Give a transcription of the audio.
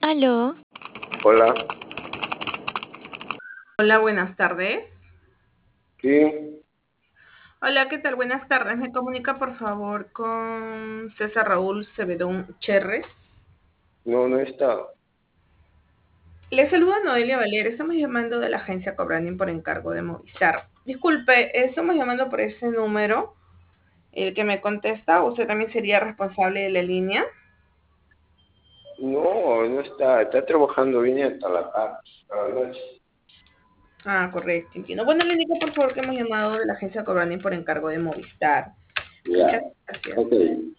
Aló, Hola, Hola, buenas tardes. sí, Hola, ¿qué tal? Buenas tardes. ¿Me comunica por favor con César Raúl Cebedón Cherres? no, no está. Le saluda Noelia Valer. Estamos llamando de la agencia Cobranding por encargo de Movistar. Disculpe, estamos llamando por ese número. El que me contesta, ¿usted también sería responsable de la línea? No, no está. Está trabajando, viene hasta la tarde, a la noche. Ah, correcto, entiendo. Bueno, le indico por favor que hemos llamado de la agencia Cobranding por encargo de Movistar. Ya, Muchas ok. gracias.